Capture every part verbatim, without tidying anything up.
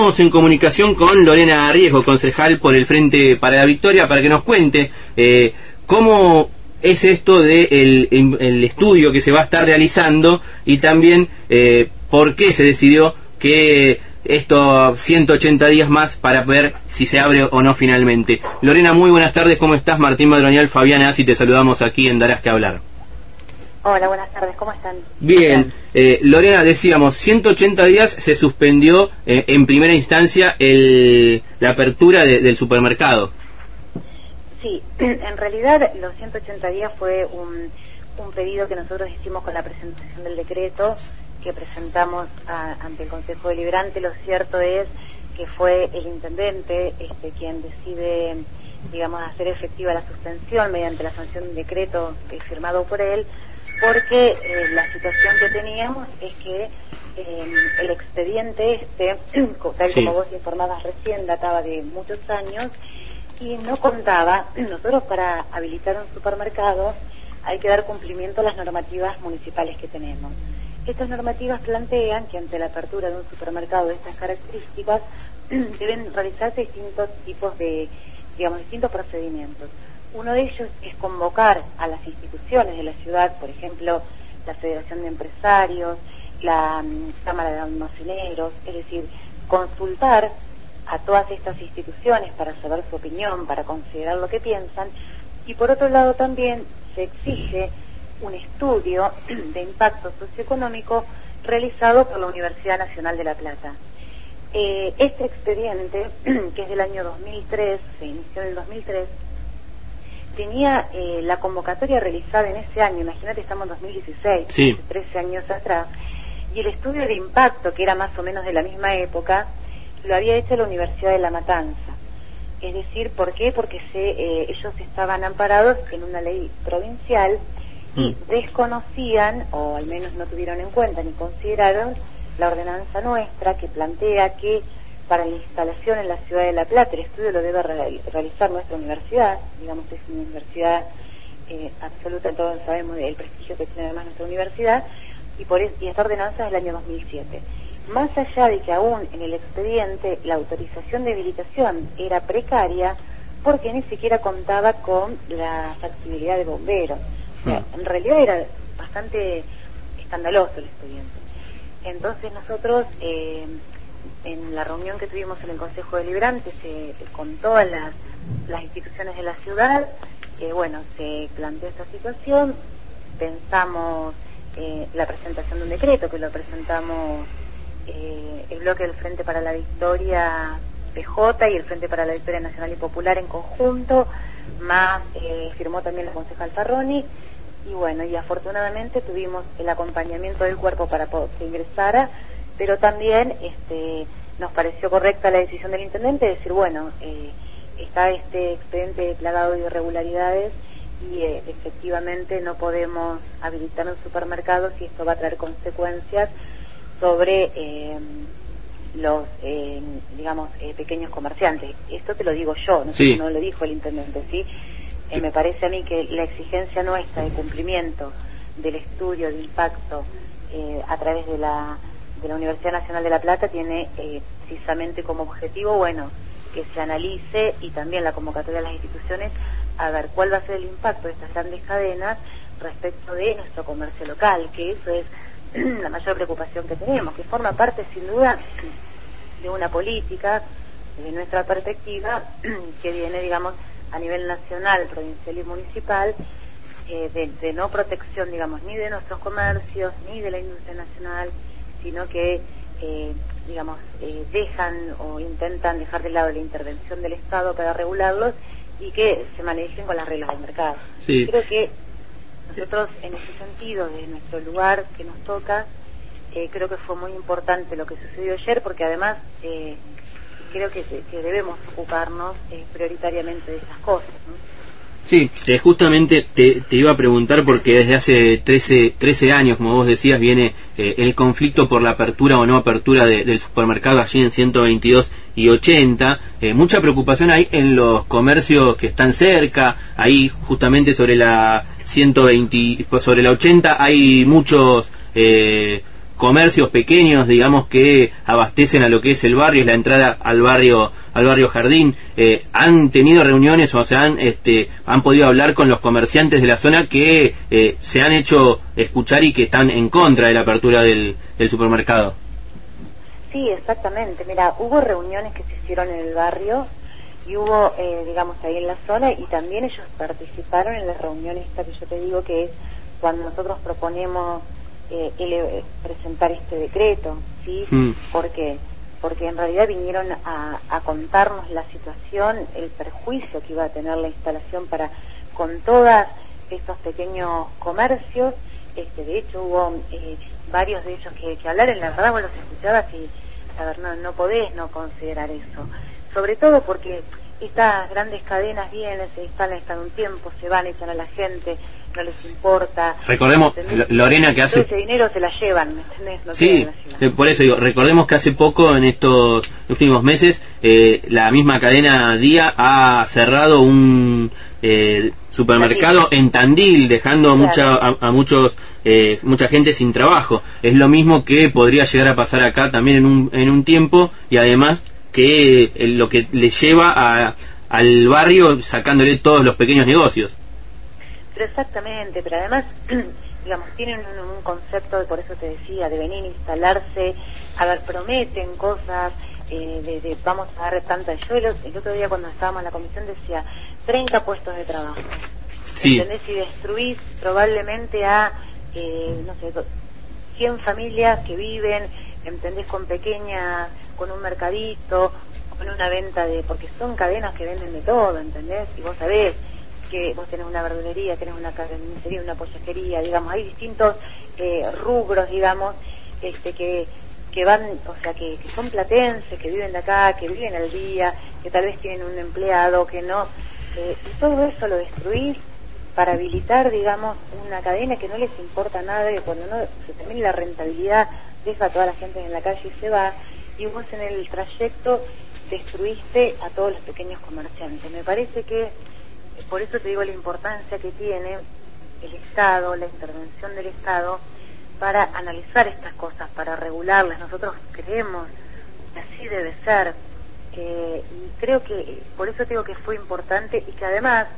estamos en comunicación con Lorena Riesgo, concejal por el Frente para la Victoria, para que nos cuente eh, cómo es esto del de el estudio que se va a estar realizando y también eh, por qué se decidió que estos ciento ochenta días más para ver si se abre o no finalmente. Lorena, muy buenas tardes, ¿cómo estás? Martín Madroñal, Fabiana Así, te saludamos aquí en Darás que Hablar. Hola, buenas tardes, ¿cómo están? Bien, eh, Lorena, decíamos, ciento ochenta días se suspendió eh, en primera instancia el, la apertura de, del supermercado. Sí, en realidad los ciento ochenta días fue un, un pedido que nosotros hicimos con la presentación del decreto que presentamos a, ante el Consejo Deliberante. Lo cierto es que fue el intendente este, quien decide, digamos, hacer efectiva la suspensión mediante la sanción de un decreto eh, firmado por él, porque eh, la situación que teníamos es que eh, el expediente este, tal como vos informabas recién, databa de muchos años y no contaba. Nosotros, para habilitar un supermercado hay que dar cumplimiento a las normativas municipales que tenemos. Estas normativas plantean que ante la apertura de un supermercado de estas características deben realizarse distintos tipos de, digamos, distintos procedimientos. Uno de ellos es convocar a las instituciones de la ciudad, por ejemplo, la Federación de Empresarios, la um, Cámara de Almaceneros, es decir, consultar a todas estas instituciones para saber su opinión, para considerar lo que piensan, y por otro lado también se exige un estudio de impacto socioeconómico realizado por la Universidad Nacional de La Plata. Eh, este expediente, que es del año dos mil tres, se inició en el dos mil tres, tenía eh, la convocatoria realizada en ese año, imagínate, estamos en dos mil dieciséis, sí. trece años atrás, y el estudio de impacto, que era más o menos de la misma época, lo había hecho la Universidad de La Matanza. Es decir, ¿por qué? Porque se, eh, ellos estaban amparados en una ley provincial y mm. desconocían, o al menos no tuvieron en cuenta ni consideraron, la ordenanza nuestra que plantea que para la instalación en la ciudad de La Plata el estudio lo debe re realizar nuestra universidad. Digamos, es una universidad eh, absoluta, todos sabemos del prestigio que tiene además nuestra universidad, y, por es, y esta ordenanza es del año dos mil siete. Más allá de que aún en el expediente la autorización de habilitación era precaria, porque ni siquiera contaba con la factibilidad de bomberos. O sea, en realidad era bastante escandaloso el expediente. Entonces nosotros, eh, en la reunión que tuvimos en el Consejo Deliberante, se, con todas las, las instituciones de la ciudad, eh, bueno, se planteó esta situación, pensamos eh, la presentación de un decreto, que lo presentamos eh, el bloque del Frente para la Victoria P J y el Frente para la Victoria Nacional y Popular en conjunto, más eh, firmó también la concejal Farroni, y bueno, y afortunadamente tuvimos el acompañamiento del cuerpo para que ingresara, pero también este, nos pareció correcta la decisión del intendente de decir, bueno, eh, está este expediente plagado de irregularidades y eh, efectivamente no podemos habilitar un supermercado si esto va a traer consecuencias sobre eh, los, eh, digamos, eh, pequeños comerciantes. Esto te lo digo yo, no, sí. no lo dijo el intendente, ¿sí? Eh, me parece a mí que la exigencia nuestra de cumplimiento del estudio de impacto eh, a través de la, de la Universidad Nacional de La Plata tiene eh, precisamente como objetivo, bueno, que se analice, y también la convocatoria de las instituciones, a ver cuál va a ser el impacto de estas grandes cadenas respecto de nuestro comercio local, que eso es la mayor preocupación que tenemos, que forma parte sin duda de una política, desde nuestra perspectiva, que viene, digamos, a nivel nacional, provincial y municipal, eh, de, de no protección, digamos, ni de nuestros comercios, ni de la industria nacional, sino que, eh, digamos, eh, dejan o intentan dejar de lado la intervención del Estado para regularlos y que se manejen con las reglas del mercado. Sí. Creo que nosotros, en ese sentido, de nuestro lugar que nos toca, eh, creo que fue muy importante lo que sucedió ayer, porque además eh, creo que, que debemos ocuparnos eh, prioritariamente de esas cosas, ¿no? Sí, eh, justamente te, te iba a preguntar, porque desde hace trece, trece años, como vos decías, viene eh, el conflicto por la apertura o no apertura de, del supermercado allí en ciento veintidós y ochenta. Eh, mucha preocupación hay en los comercios que están cerca, ahí justamente sobre la ciento veinte, sobre la ochenta hay muchos... Eh, comercios pequeños, digamos, que abastecen a lo que es el barrio, es la entrada al barrio al barrio Jardín. Eh, ¿Han tenido reuniones o sea, han, este, han podido hablar con los comerciantes de la zona que eh, se han hecho escuchar y que están en contra de la apertura del, del supermercado? Sí, exactamente. Mira, hubo reuniones que se hicieron en el barrio y hubo, eh, digamos, ahí en la zona, y también ellos participaron en la reunión esta que yo te digo, que es cuando nosotros proponemos eh, ele presentar este decreto, ¿sí? Mm. ¿Por qué? Porque en realidad vinieron a, a contarnos la situación, el perjuicio que iba a tener la instalación para con todos estos pequeños comercios. Este, de hecho, hubo eh, varios de ellos que, que hablaron, la verdad vos los escuchabas y, a ver, no, no podés no considerar eso. Sobre todo porque estas grandes cadenas vienen, se instalan, están un tiempo, se van, echan a la gente, no les importa. Recordemos, Lorena, que hace... Todo ese dinero se la llevan, ¿me entendés? No sí, eh, por eso digo, recordemos que hace poco, en estos últimos meses, eh, la misma cadena Día ha cerrado un eh, supermercado en Tandil, dejando claro. mucha, a, a muchos eh, mucha gente sin trabajo. Es lo mismo que podría llegar a pasar acá también en un, en un tiempo, y además que eh, lo que le lleva a, al barrio sacándole todos los pequeños negocios. Pero exactamente, pero además, digamos, tienen un, un concepto, por eso te decía, de venir a instalarse, a ver, prometen cosas, eh, de, de vamos a dar tanta... Yo el, el otro día cuando estábamos en la comisión decía, treinta puestos de trabajo. Sí. ¿Entendés? Y destruís probablemente a, eh, no sé, cien familias que viven, ¿entendés? Con pequeñas, con un mercadito, con una venta de... Porque son cadenas que venden de todo, ¿entendés? Y vos sabés que vos tenés una verdulería, tenés una carnicería, una pollería, digamos, hay distintos eh, rubros, digamos, este que que van, o sea, que, que son platenses, que viven de acá, que viven al día, que tal vez tienen un empleado, que no, eh, y todo eso lo destruís para habilitar, digamos, una cadena que no les importa nada, que cuando no se termine la rentabilidad deja a toda la gente en la calle y se va, y vos en el trayecto destruiste a todos los pequeños comerciantes. Me parece que por eso te digo la importancia que tiene el Estado, la intervención del Estado, para analizar estas cosas, para regularlas. Nosotros creemos que así debe ser. Eh, y creo que, por eso te digo que fue importante, y que además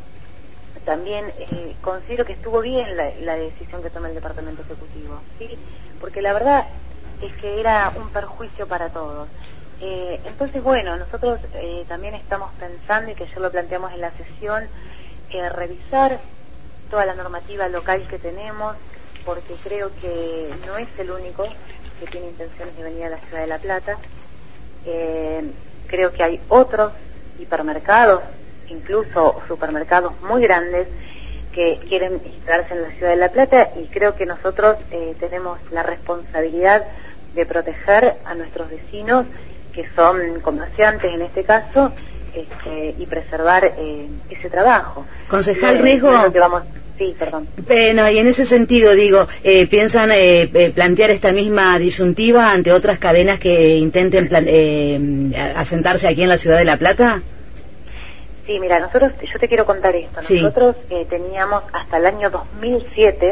también eh, considero que estuvo bien la, la decisión que toma el Departamento Ejecutivo, ¿sí? Porque la verdad es que era un perjuicio para todos. Eh, entonces, bueno, nosotros eh, también estamos pensando, y que ayer lo planteamos en la sesión, eh, revisar toda la normativa local que tenemos, porque creo que no es el único que tiene intenciones de venir a la Ciudad de La Plata. Eh, creo que hay otros hipermercados, incluso supermercados muy grandes, que quieren instalarse en la Ciudad de La Plata, y creo que nosotros eh, tenemos la responsabilidad de proteger a nuestros vecinos, que son comerciantes en este caso, este, y preservar eh, ese trabajo. Concejal eh, Riesgo. Que vamos, sí, perdón. Eh, no, y en ese sentido, digo, eh, ¿piensan eh, eh, plantear esta misma disyuntiva ante otras cadenas que intenten plan eh, asentarse aquí en la Ciudad de La Plata? Sí, mira, nosotros, yo te quiero contar esto. Sí. Nosotros eh, teníamos hasta el año dos mil siete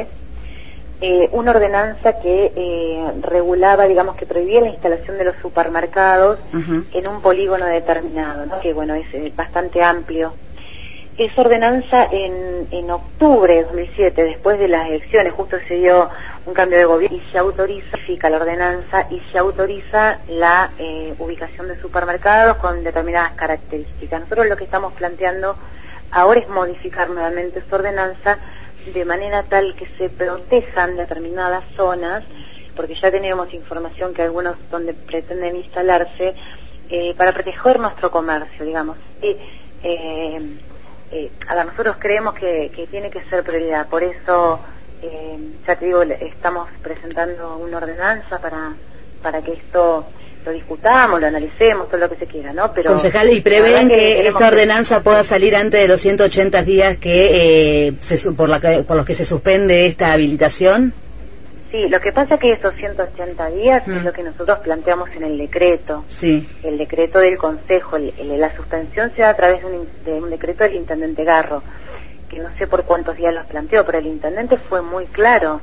Eh, una ordenanza que eh, regulaba, digamos, que prohibía la instalación de los supermercados uh-huh. en un polígono determinado, ¿no? Que bueno, es eh, bastante amplio. Esa ordenanza en, en octubre de dos mil siete, después de las elecciones, justo se dio un cambio de gobierno, y se autoriza la ordenanza y se autoriza la eh, ubicación de supermercados con determinadas características. Nosotros lo que estamos planteando ahora es modificar nuevamente esa ordenanza de manera tal que se protejan determinadas zonas, porque ya tenemos información que algunos donde pretenden instalarse, eh, para proteger nuestro comercio, digamos. Y, eh, eh, a ver, nosotros creemos que, que tiene que ser prioridad, por eso, eh, ya te digo, estamos presentando una ordenanza para, para que esto lo discutamos, lo analicemos, todo lo que se quiera, ¿no? Pero concejal, ¿y prevén que, que esta ordenanza pueda salir antes de los ciento ochenta días que, eh, se, por, la que por los que se suspende esta habilitación? Sí, lo que pasa es que esos ciento ochenta días mm. es lo que nosotros planteamos en el decreto. Sí. El decreto del Consejo, el, el, la suspensión se da a través de un, de un decreto del Intendente Garro, que no sé por cuántos días los planteó, pero el Intendente fue muy claro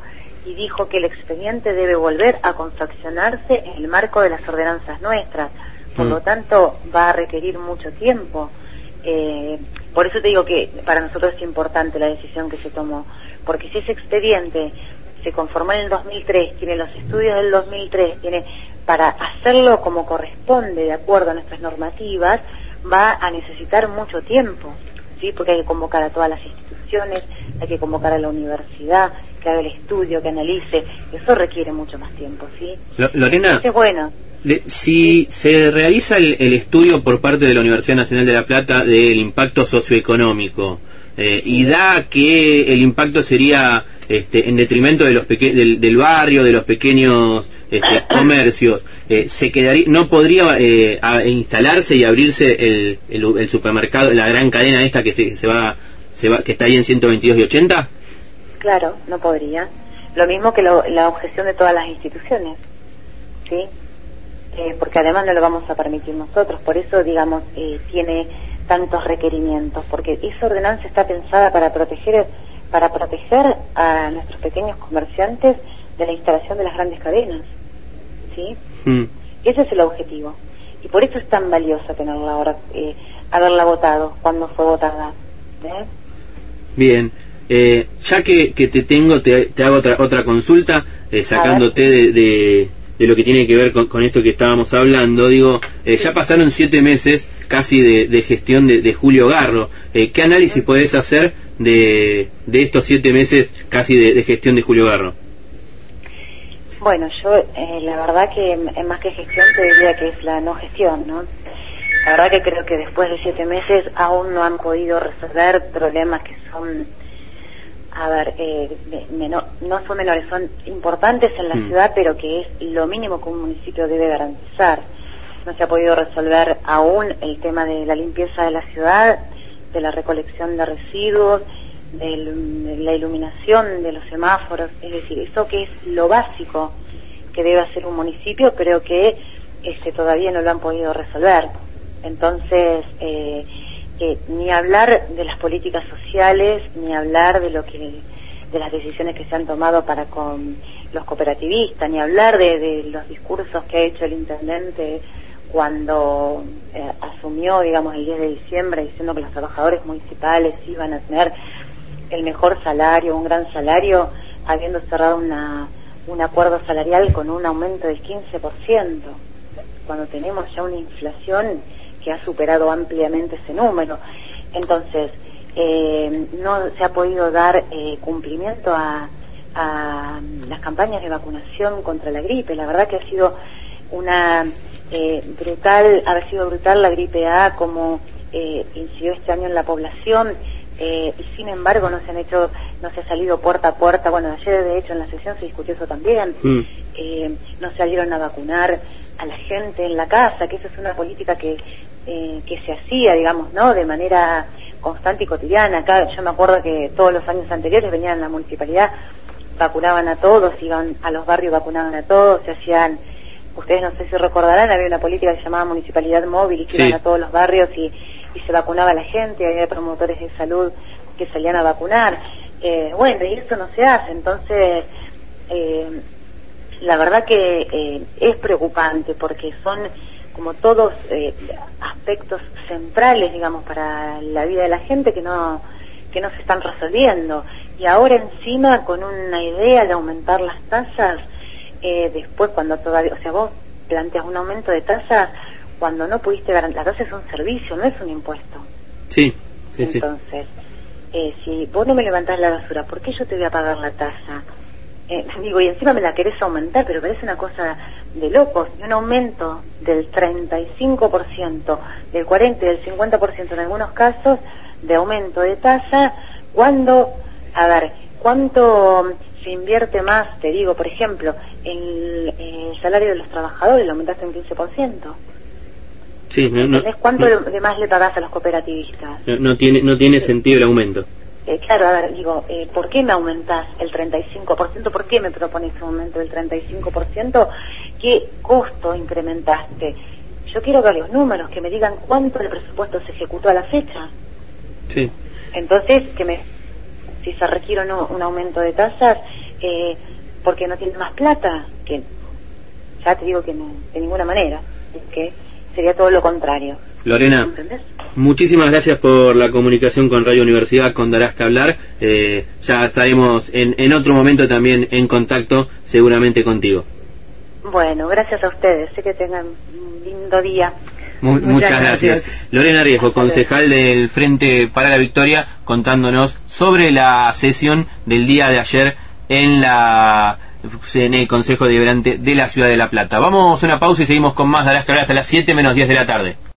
y dijo que el expediente debe volver a confeccionarse en el marco de las ordenanzas nuestras. Por mm. lo tanto, va a requerir mucho tiempo. Eh, por eso te digo que para nosotros es importante la decisión que se tomó, porque si ese expediente se conformó en el dos mil tres, tiene los estudios del dos mil tres, tiene para hacerlo como corresponde, de acuerdo a nuestras normativas, va a necesitar mucho tiempo, ¿sí? Porque hay que convocar a todas las instituciones, hay que convocar a la universidad, que haga el estudio, que analice, eso requiere mucho más tiempo, ¿sí? Lorena, entonces, bueno, de, si sí. se realiza el, el estudio por parte de la Universidad Nacional de La Plata del impacto socioeconómico, eh, y da que el impacto sería este, en detrimento de los peque del, del barrio, de los pequeños este, comercios, eh, se quedaría, no podría eh, a, instalarse y abrirse el, el, el supermercado, la gran cadena esta que se, se va, se va, que está ahí en ciento veintidós y ochenta. Claro, no podría. Lo mismo que lo, la objeción de todas las instituciones, ¿sí? Eh, porque además no lo vamos a permitir nosotros, por eso, digamos, eh, tiene tantos requerimientos, porque esa ordenanza está pensada para proteger para proteger a nuestros pequeños comerciantes de la instalación de las grandes cadenas, ¿sí? Mm. Ese es el objetivo, y por eso es tan valiosa tenerla ahora, eh, haberla votado cuando fue votada, ¿eh? Bien. Eh, ya que, que te tengo, te, te hago otra otra consulta, eh, sacándote de, de, de lo que tiene que ver con, con esto que estábamos hablando. Digo, eh, ya pasaron siete meses casi de, de gestión de, de Julio Garro. Eh, ¿Qué análisis uh-huh. podés hacer de, de estos siete meses casi de, de gestión de Julio Garro? Bueno, yo eh, la verdad que más que gestión te diría que es la no gestión, ¿no? La verdad que creo que después de siete meses aún no han podido resolver problemas que son... A ver, eh, menor, no son menores, son importantes en la mm. ciudad, pero que es lo mínimo que un municipio debe garantizar. No se ha podido resolver aún el tema de la limpieza de la ciudad, de la recolección de residuos, de, de la iluminación de los semáforos, es decir, eso que es lo básico que debe hacer un municipio, pero que este, todavía no lo han podido resolver. Entonces, eh, Eh, ni hablar de las políticas sociales, ni hablar de lo que de las decisiones que se han tomado para con los cooperativistas, ni hablar de, de los discursos que ha hecho el intendente cuando eh, asumió, digamos, el diez de diciembre, diciendo que los trabajadores municipales iban a tener el mejor salario, un gran salario, habiendo cerrado una, un acuerdo salarial con un aumento del quince por ciento, cuando tenemos ya una inflación que ha superado ampliamente ese número. Entonces, eh, no se ha podido dar eh, cumplimiento a, a las campañas de vacunación contra la gripe. La verdad que ha sido una eh, brutal, ha sido brutal la gripe A, como eh, incidió este año en la población, eh, y sin embargo no se han hecho, no se ha salido puerta a puerta. Bueno, ayer de hecho en la sesión se discutió eso también. Mm. Eh, no salieron a vacunar a la gente en la casa, que esa es una política que Eh, que se hacía, digamos, ¿no?, de manera constante y cotidiana. Acá yo me acuerdo que todos los años anteriores venían a la municipalidad, vacunaban a todos, iban a los barrios, vacunaban a todos, se hacían, ustedes no sé si recordarán, había una política que se llamaba municipalidad móvil y que sí. iban a todos los barrios y, y se vacunaba a la gente, había promotores de salud que salían a vacunar. Eh, bueno, y eso no se hace, entonces eh, la verdad que eh, es preocupante porque son como todos eh, aspectos centrales, digamos, para la vida de la gente que no que no se están resolviendo. Y ahora encima con una idea de aumentar las tasas, eh, después cuando todavía, o sea, vos planteas un aumento de tasas cuando no pudiste garantizar, la tasa es un servicio, no es un impuesto. Sí, sí, Entonces, sí. Eh, si vos no me levantás la basura, ¿por qué yo te voy a pagar la tasa? Eh, digo, y encima me la querés aumentar, pero parece una cosa de locos, y un aumento del treinta y cinco por ciento, del cuarenta y del cincuenta por ciento en algunos casos, de aumento de tasa, cuando, a ver, ¿cuánto se invierte más? Te digo, por ejemplo, el, el salario de los trabajadores lo aumentaste un quince por ciento. Sí, no, no, ¿Cuánto no, de más le pagás a los cooperativistas? No, no tiene no tiene sentido el aumento. Eh, claro, a ver, digo, eh, ¿por qué me aumentás el treinta y cinco por ciento? ¿Por qué me propones un aumento del treinta y cinco por ciento? ¿Qué costo incrementaste? Yo quiero ver los números, que me digan cuánto el presupuesto se ejecutó a la fecha. Sí. Entonces, que me, si se requiere un, un aumento de tasas, eh, porque no tiene más plata, que ya te digo que no, de ninguna manera, que sería todo lo contrario. Lorena, ¿entendés? Muchísimas gracias por la comunicación con Radio Universidad, con Darás que Hablar. Eh, ya estaremos en, en otro momento también en contacto, seguramente contigo. Bueno, gracias a ustedes, sé que tengan un lindo día. Mu muchas, muchas gracias. gracias. Lorena Riesgo, concejal del Frente para la Victoria, contándonos sobre la sesión del día de ayer en la en el Consejo Deliberante de la Ciudad de La Plata. Vamos a una pausa y seguimos con más Darás que Hablar hasta las siete menos diez de la tarde.